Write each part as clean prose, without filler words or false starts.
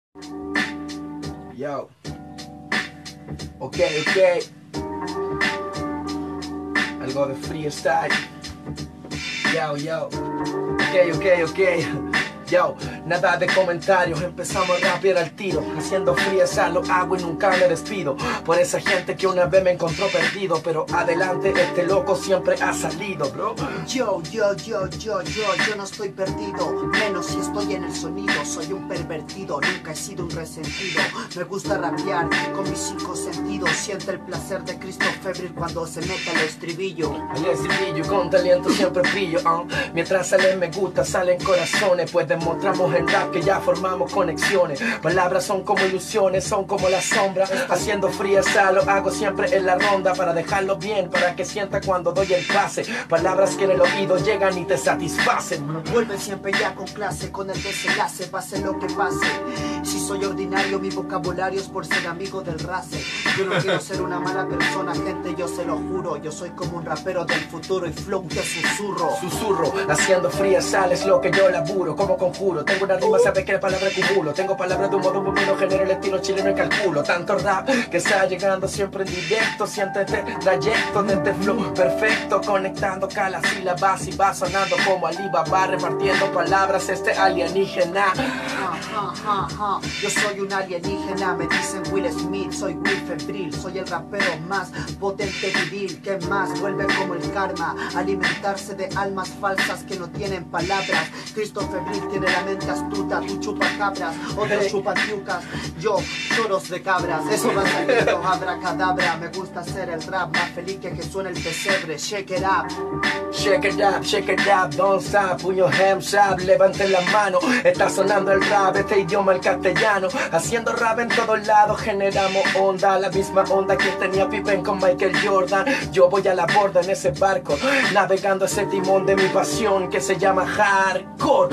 Yo. Ok. Algo de freestyle. Yo. Ok. Yo, nada de comentarios, empezamos a rapear al tiro. Haciendo freestyle lo hago y nunca me despido. Por esa gente que una vez me encontró perdido. Pero adelante, este loco siempre ha salido, bro. Yo no estoy perdido, menos si estoy en el sonido. Soy un pervertido, nunca he sido un resentido. Me gusta rapear con mis 5 sentidos. Siente el placer de Cristo febril cuando se mete el estribillo. El estribillo con talento siempre brillo, mientras salen me gusta, salen corazones. Pues demostramos en rap que ya formamos conexiones. Palabras son como ilusiones, son como la sombra. Haciendo freestyle lo hago siempre en la ronda, para dejarlo bien, para que sienta cuando doy el pase. Palabras que en el oído llegan y te satisfacen. Vuelve siempre ya con clase, con el desenlace, pase lo que pase. Si soy ordinario, mi vocabulario es por ser amigo del race. Yo no quiero ser una mala persona, gente, yo se lo juro. Yo soy como un rapero del futuro y flow que susurro. Susurro, haciendo freestyle es lo que yo laburo. Como conjuro, tengo una rima, sabes que la palabra cumulo. Tengo palabras de un modo muy bueno, genero el estilo chileno y calculo. Tanto rap que está llegando siempre en directo. Siente este trayecto de este flow perfecto, conectando cada sílaba y va sonando como Alibaba, repartiendo palabras este alienígena. Yo soy un alienígena, me dicen Will Smith, soy Will Febril, soy el rapero más potente viril. ¿Qué más? Vuelve como el karma, alimentarse de almas falsas que no tienen palabras. Cristo Febril tiene la mente astuta, tú chupas cabras, otros chupan yucas, yo choros de cabras. Eso va saliendo abracadabra, me gusta hacer el rap más feliz que suena el pesebre. Shake it up. Shake it up, don't stop, puño hands up, levanten la mano. Está sonando el rap, este idioma el castellano. Haciendo rap en todos lados, generamos onda. La misma onda que tenía Pippen con Michael Jordan. Yo voy a la borda en ese barco, navegando ese timón de mi pasión que se llama hardcore.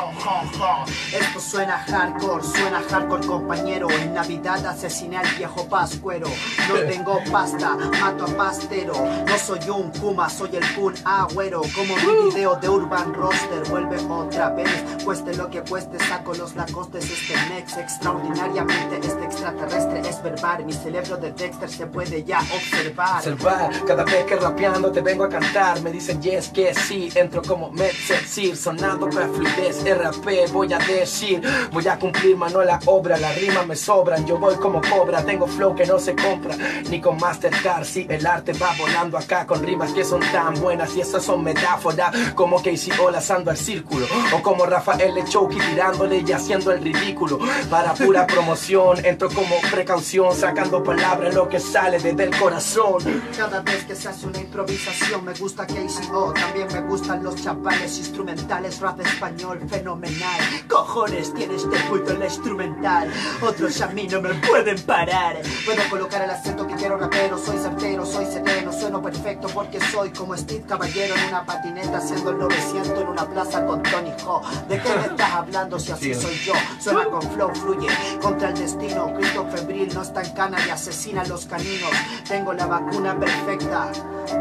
Esto suena hardcore compañero. En Navidad asesiné al viejo pascuero. No tengo pasta, mato a pastero. No soy un Kuma, soy el Kun Agüero. Como mi video de Urban Roster, vuelve otra vez. Cueste lo que cueste, saco los lacostes. Este next, extraordinariamente este extraterrestre es verbal. Mi cerebro de Dexter se puede ya observar. Cada vez que rapeando te vengo a cantar. Me dicen yes, que sí, entro como Metzelsir, sonando con fluidez. RP voy a decir, voy a cumplir mano la obra. Las rimas me sobran, yo voy como cobra. Tengo flow que no se compra, ni con Mastercard. Si el arte va volando acá con rimas que son tan buenas. Y esas son metáforas, como Casey O lanzando al círculo, o como Rafael Lechoki tirándole y haciendo el ridículo. Para pura promoción, entro como precaución, sacando palabras lo que sale desde el corazón. Cada vez que se hace una improvisación me gusta Casey O, también me gustan los chavales instrumentales. Rap español fenomenal, cojones tiene este puto el instrumental. Otros a mí no me pueden parar. Puedo colocar el acento que quiero, rapero, soy certero, soy sereno, sueno perfecto porque soy como Steve Caballero en una patineta haciendo el 900 en una plaza con Tony Hawk. ¿De qué me estás hablando si así soy yo? Suena con flow, fluye contra el destino. Cristo Febril no está en cana y asesina a los caninos. Tengo la vacuna perfecta.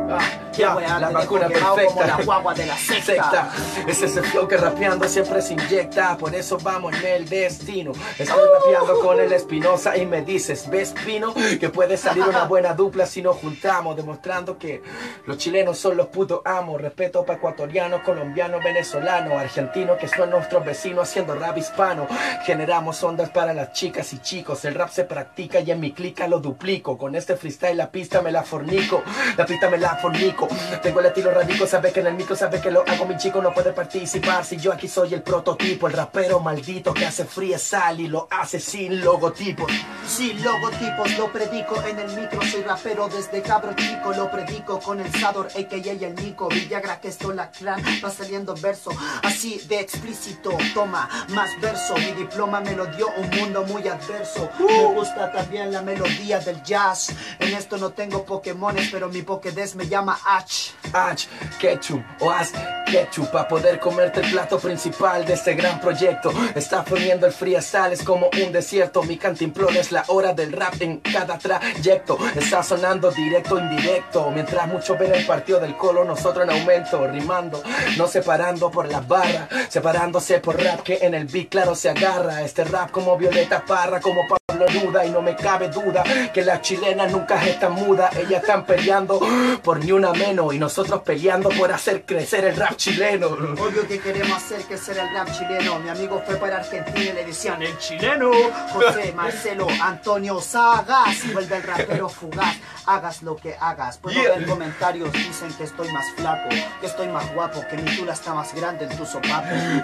La vacuna perfecta, como la guagua de la secta. Es ese flow que rapeando siempre se inyecta. Por eso vamos en el destino. Estoy rapeando con el Espinosa y me dices, ¿ves, Pino? Que puede salir una buena dupla si nos juntamos, demostrando que los chilenos son los putos amos. Respeto para ecuatorianos, colombianos, venezolanos, argentinos que son nuestros vecinos haciendo rap hispano. Generamos ondas para las chicas y chicos. El rap se practica y en mi clica lo duplico. Con este freestyle la pista me la fornico. La pista me la fornico. Tengo el estilo radico, sabe que en el micro, sabe que lo hago, mi chico no puede participar. Si yo aquí soy el prototipo, el rapero maldito que hace freestyle y lo hace sin logotipos. Sin logotipos lo predico en el micro, soy rapero desde cabro chico. Lo predico con el Sador, a.k.a. el Nico Villagra, que esto la clan, va saliendo verso así de explícito. Toma más verso, mi diploma me lo dio un mundo muy adverso. Me gusta también la melodía del jazz. En esto no tengo Pokémones, pero mi Pokédex me llama Ach, ketchup o haz ketchup para poder comerte el plato principal de este gran proyecto. Está poniendo el freestyle, es como un desierto. Mi cantimplón es la hora del rap en cada trayecto. Está sonando directo, indirecto. Mientras muchos ven el partido del Colo, nosotros en aumento, rimando, no separando por las barras, separándose por rap que en el beat claro se agarra. Este rap como Violeta Parra, como Pablo Neruda, y no me cabe duda que las chilenas nunca están mudas. Ellas están peleando por ni una menos y nosotros peleando por hacer crecer el rap chileno. Obvio que queremos hacer crecer el rap chileno. Mi amigo fue para Argentina y le decían el chileno. José, Marcelo, Antonio Sagas, vuelve el rapero fugaz. Hagas lo que hagas. Puedo ver comentarios, dicen que estoy más flaco, que estoy más guapo, que mi tula está más grande en tu sopapo.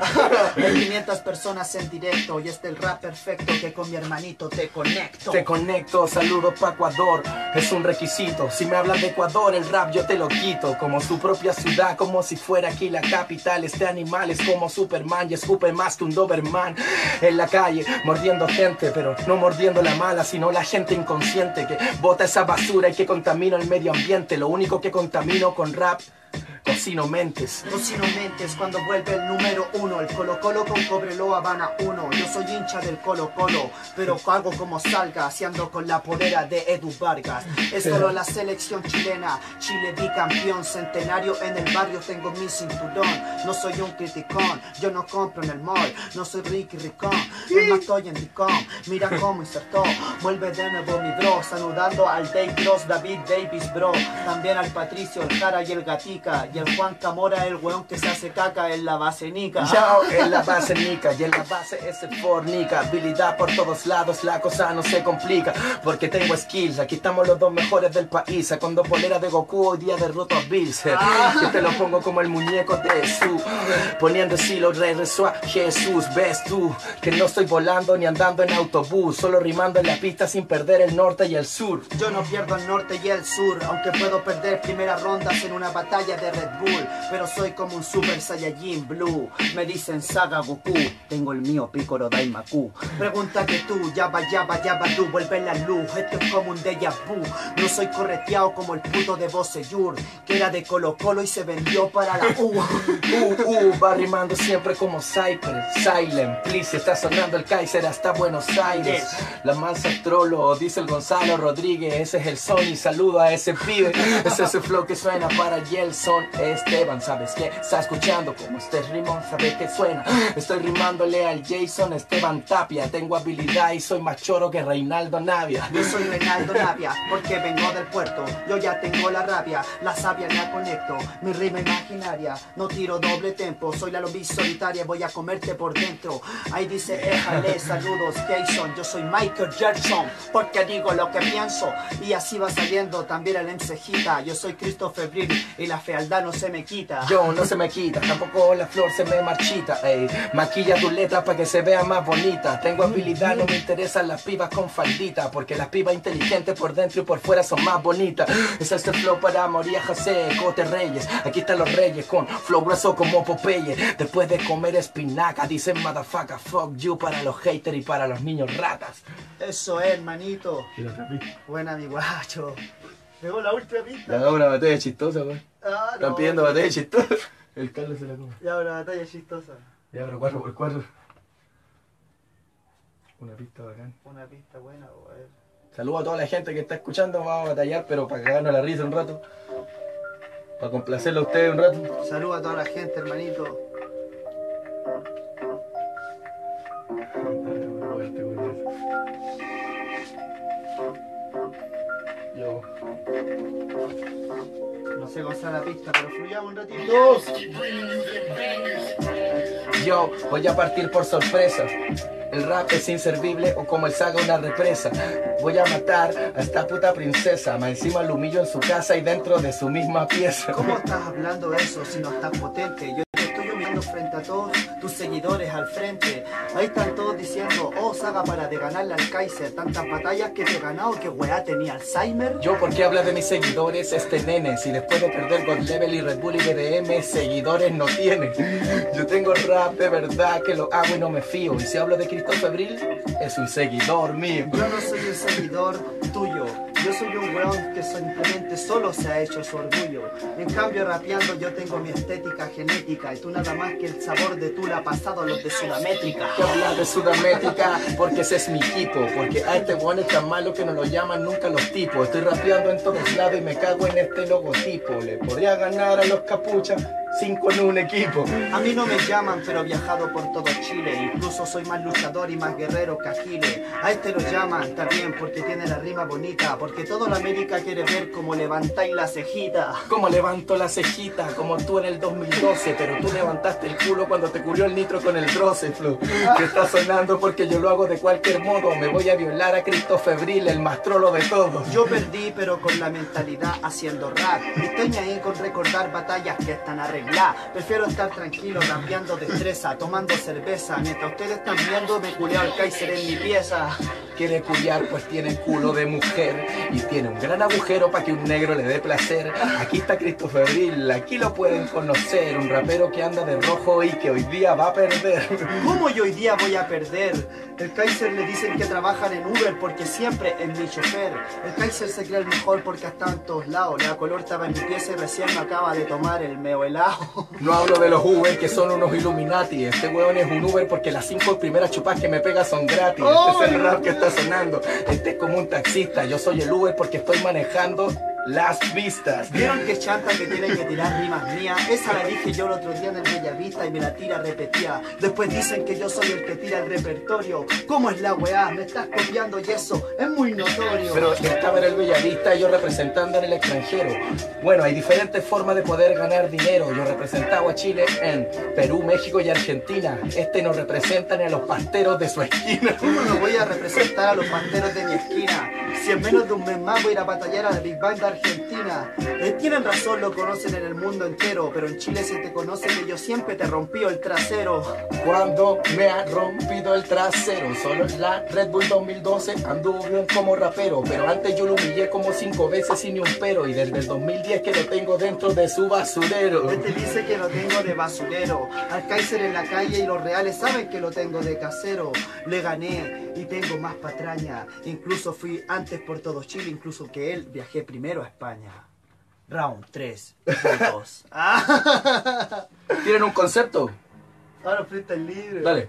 Hay 500 personas en directo y este es el rap perfecto que con mi hermanito te conecto. Te conecto, saludos pa' Ecuador, es un requisito. Si me hablas de Ecuador, el rap yo te lo quito. Como su propia ciudad, como si fuera aquí la capital. Este animal es como Superman y escupe más que un Doberman. En la calle, mordiendo gente, pero no mordiendo la mala, sino la gente inconsciente que bota esa basura y que contamina el medio ambiente. Lo único que contamino con rap, Cocino Mentes. Cocino Mentes cuando vuelve el número 1. El Colo Colo con Cobreloa van a 1. Yo soy hincha del Colo Colo, pero hago como salga, haciendo con la polera de Edu Vargas. Es solo la selección chilena, Chile bicampeón centenario. En el barrio tengo mi cinturón. No soy un criticón, yo no compro en el mall. No soy Ricky Ricón, es más estoy en Dicom. Mira cómo insertó, vuelve de nuevo mi bro. Saludando al Dave Cross, David Davis bro. También al Patricio, el Jara y el Gatica. Y el Juan Camora, el weón que se hace caca en la base nica. Chao, en la base nica y en la base ese fornica. Habilidad por todos lados, la cosa no se complica. Porque tengo skills, aquí estamos los dos mejores del país. Con dos boleras de Goku, hoy día derroto a Bills. Yo te lo pongo como el muñeco de Jesús, poniendo estilo regreso a Jesús. Ves tú que no estoy volando ni andando en autobús, solo rimando en la pista sin perder el norte y el sur. Yo no pierdo el norte y el sur, aunque puedo perder primeras rondas en una batalla de Red Bull, pero soy como un Super Saiyajin Blue. Me dicen Saga Goku, tengo el mío Piccolo Daimaku. Pregúntate tú, yaba tú, vuelve la luz. Esto es como un déjà vu. No soy correteado como el puto de Boseyur, que era de Colo Colo y se vendió para la va rimando siempre como Cyper, Silent, please, está sonando el Kaiser hasta Buenos Aires. La mansa trolo, dice el Gonzalo Rodríguez, ese es el Sony, saluda a ese pibe. Ese es ese flow que suena para Gelson Esteban, ¿sabes qué? Está escuchando como este rimón, ¿sabes qué suena? Estoy rimándole al Jason Esteban Tapia, tengo habilidad y soy más choro que Reinaldo Navia. Yo soy Reinaldo Navia, porque vengo del puerto, yo ya tengo la rabia, la sabia la conecto, mi rima imaginaria, no tiro doble tempo, soy la lombriz solitaria, voy a comerte por dentro. Ahí dice, éjale, saludos Jason, yo soy Michael Jackson, porque digo lo que pienso, y así va saliendo también el encejita. Yo soy Cristo Febril y la fealdad no se me quita. Yo no se me quita, tampoco la flor se me marchita, ey. Maquilla tus letras para que se vea más bonita. Tengo habilidad, no me interesan las pibas con faldita, porque las pibas inteligentes por dentro y por fuera son más bonitas. Es este flow para María José, Cote Reyes. Aquí están los reyes con flow grueso como Popeye. Después de comer espinaca, dicen motherfucker, fuck you para los haters y para los niños ratas. Eso es, hermanito. Buena, mi guacho. Llegó la última pista. Le hago una batalla chistosa, güey. Están no, pidiendo batalla chistosa. El Carlos se la come. Ya, una batalla chistosa. Ya, pero 4x4. Una pista bacán. Una pista buena, güey. Saludos a toda la gente que está escuchando. Vamos a batallar, pero para cagarnos la risa un rato. Para complacerlo a ustedes un rato. Saludos a toda la gente, hermanito. Yo. No sé cómo está la pista, pero fluyamos un ratito. Yo voy a partir por sorpresa. El rap es inservible o como el Saga una represa. Voy a matar a esta puta princesa. Más encima lo humillo en su casa y dentro de su misma pieza. ¿Cómo estás hablando eso si no estás potente? Yo te estoy humillando frente a todos tus seguidores al frente. Ahí están todos diciendo, oh Saga, para de ganarle al Kaiser. Tantas batallas que te he ganado, que weá tenía Alzheimer. Yo, ¿por qué habla de mis seguidores este nene? Si después de perder God Level y Red Bull y BDM, seguidores no tiene. Yo tengo rap de verdad que lo hago y no me fío. Y si hablo de Cristo Febril, es un seguidor mío. Yo no soy un seguidor tuyo. Yo soy un weón que simplemente solo se ha hecho su orgullo. En cambio rapeando yo tengo mi estética genética y tú nada más que el sabor de Tula pasado a los de Sudamétrica. Que habla de Sudamétrica porque ese es mi equipo, porque a este weón es tan malo que no lo llaman nunca los tipos. Estoy rapeando en todos lados y me cago en este logotipo. Le podría ganar a los capuchas 5 en un equipo. A mí no me llaman, pero he viajado por todo Chile. Incluso soy más luchador y más guerrero que Aquiles. A este lo llaman, está bien, porque tiene la rima bonita. Porque toda la América quiere ver cómo levantáis la cejita. Como levanto la cejita, como tú en el 2012. Pero tú levantaste el culo cuando te cubrió el nitro con el Droce Flow. Que está sonando porque yo lo hago de cualquier modo. Me voy a violar a Cristo Febril, el más trolo de todos. Yo perdí, pero con la mentalidad haciendo rap. Y estoy ni ahí con recordar batallas que están arregladas. Prefiero estar tranquilo, rapeando destreza, tomando cerveza. Mientras ustedes están viendo, me culeo al Kaiser en mi pieza. Quiere culiar pues tiene culo de mujer y tiene un gran agujero para que un negro le dé placer. Aquí está Cristo Febril, aquí lo pueden conocer. Un rapero que anda de rojo y que hoy día va a perder. ¿Cómo yo hoy día voy a perder? El Kaiser le dicen que trabajan en Uber porque siempre es mi chofer. El Kaiser se cree el mejor porque ha estado en todos lados. La color estaba en mi pieza y recién me acaba de tomar el meo helado. No hablo de los Uber que son unos Illuminati. Este weón es un Uber porque las 5 primeras chupas que me pega son gratis. Este es el rap que está sonando. Este es como un taxista. Yo soy el Uber porque estoy manejando las vistas. ¿Vieron que chanta que tiene que tirar rimas mías? Esa la dije yo el otro día en el Bellavista y me la tira repetida. Después dicen que yo soy el que tira el repertorio. ¿Cómo es la weá? Me estás copiando y eso es muy notorio. Pero estaba en el Bellavista y yo representando en el extranjero. Bueno, hay diferentes formas de poder ganar dinero. Yo he representado a Chile en Perú, México y Argentina. Este nos representa ni a los pasteros de su esquina. ¿Cómo no voy a representar a los pasteros de mi esquina? Si en menos de un mes más voy a ir a batallar a la Big Bang de Argentina. Tienen razón, lo conocen en el mundo entero, pero en Chile si te conocen que yo siempre te rompí el trasero. Cuando me ha rompido el trasero, solo en la Red Bull 2012 anduvo bien como rapero, pero antes yo lo humillé como 5 veces sin ni un pero, y desde el 2010 que lo tengo dentro de su basurero. Este dice que lo tengo de basurero, al Kaiser en la calle y los reales saben que lo tengo de casero. Le gané y tengo más patraña, incluso fui antes por todo Chile, incluso que él, viajé primero a España. Round 3, 2. ¿Tienen un concepto? Ahora freestyle libre. Dale.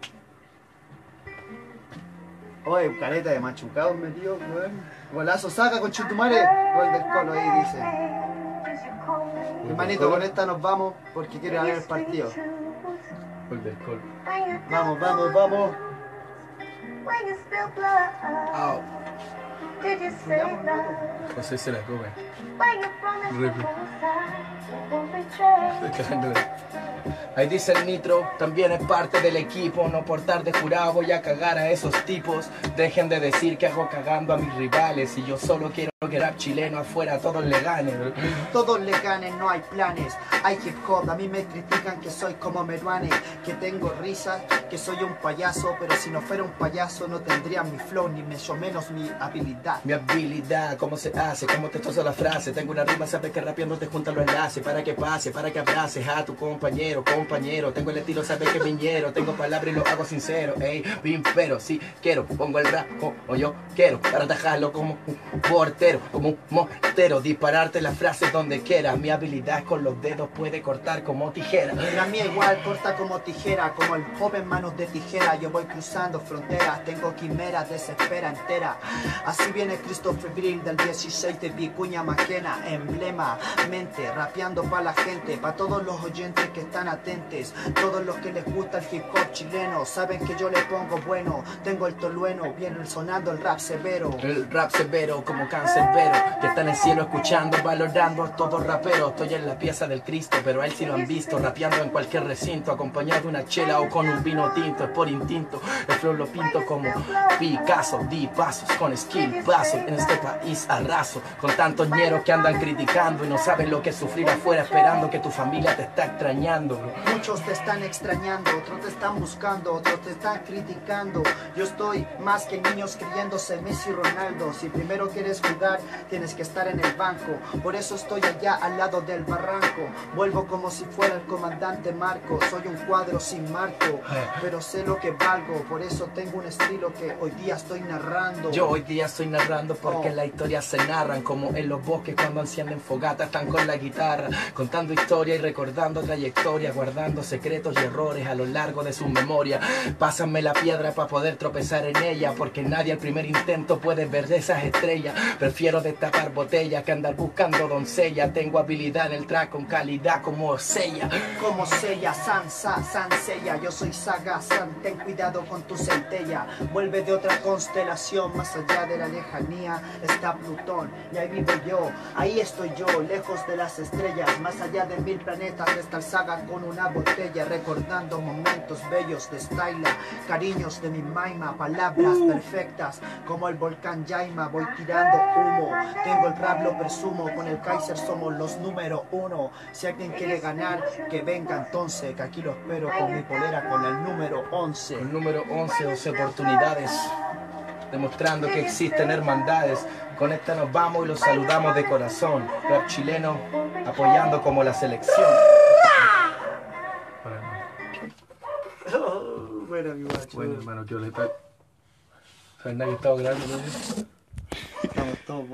Oye, careta de machucados metido, weón. Golazo, saca con Chutumare. Gol del Colo, ahí dice. Hermanito, con esta nos vamos porque quiero ver el partido. Gol del Colo. Vamos, vamos, vamos. Au. José se la come. Ahí dice el Nitro, también es parte del equipo. No por estar de jurado voy a cagar a esos tipos. Dejen de decir que hago cagando a mis rivales. Y yo solo quiero que rap chileno afuera todos le ganen. Todos le ganen, no hay planes. Hay hip hop, a mí me critican que soy como Meruane, que tengo risas, que soy un payaso. Pero si no fuera un payaso no tendría mi flow, ni mucho menos mi habilidad. Mi habilidad, cómo se hace, cómo te toso la frase. Tengo una rima, sabes que rapeando te juntan los enlaces. Para que pase, para que abraces a tu compañero. Tengo el estilo, sabes que viñero. Tengo palabras y lo hago sincero, ey, pero si quiero, pongo el rap como yo quiero. Para atajarlo como un portero, como un mortero. Dispararte las frases donde quiera. Mi habilidad con los dedos puede cortar como tijera. La mía igual corta como tijera, como el joven manos de tijera. Yo voy cruzando fronteras, tengo quimeras, desespera entera. Así viene Cristo Febril del 16 de Vicuña Maquena. Emblema, mente, rapeando pa' la gente, pa' todos los oyentes que están atentos. Todos los que les gusta el hip hop chileno saben que yo le pongo bueno. Tengo el tolueno, viene sonando el rap severo. El rap severo como cancerbero, que está en el cielo escuchando, valorando a todos raperos. Estoy en la pieza del Cristo, pero a él sí lo han visto, rapeando en cualquier recinto, acompañado de una chela o con un vino tinto. Es por instinto, el flow lo pinto como Picasso. Di pasos con skill, paso en este país arraso. Con tantos ñeros que andan criticando y no saben lo que es sufrir afuera, esperando que tu familia te está extrañando. Muchos te están extrañando, otros te están buscando, otros te están criticando. Yo estoy más que niños creyéndose Messi y Ronaldo. Si primero quieres jugar, tienes que estar en el banco. Por eso estoy allá al lado del barranco, Vuelvo como si fuera el comandante Marco. Soy un cuadro sin marco, pero sé lo que valgo. Por eso tengo un estilo que hoy día estoy narrando. Yo hoy día estoy narrando porque las historias se narran como en los bosques cuando encienden fogatas. Están con la guitarra contando historia y recordando trayectoria, guardando secretos y errores a lo largo de sus memorias. Pásame la piedra para poder tropezar en ella, porque nadie al primer intento puede ver esas estrellas. Prefiero destapar botellas que andar buscando doncella. Tengo habilidad en el track con calidad como Seiya. Como Seiya, Seiya. Yo soy Saga San, ten cuidado con tu centella. Vuelve de otra constelación, más allá de la lejanía está Plutón, y ahí vivo yo, ahí estoy yo, lejos de las estrellas, más allá de 1000 planetas está el Saga con una botella, recordando momentos bellos de Styla, cariños de mi maima, palabras perfectas, como el volcán Yaima, voy tirando humo, tengo el rap, lo presumo, con el Kaiser somos los número 1, si alguien quiere ganar, que venga entonces, que aquí lo espero con mi polera, con el número 11. El número 11 oportunidades, demostrando que existen hermandades. Con esta nos vamos y los saludamos de corazón. Rap chileno apoyando como la selección. Bueno, mi guacho. Bueno, hermano, ¿qué ole? ¿Sabes nada que estaba grabando? Estamos todos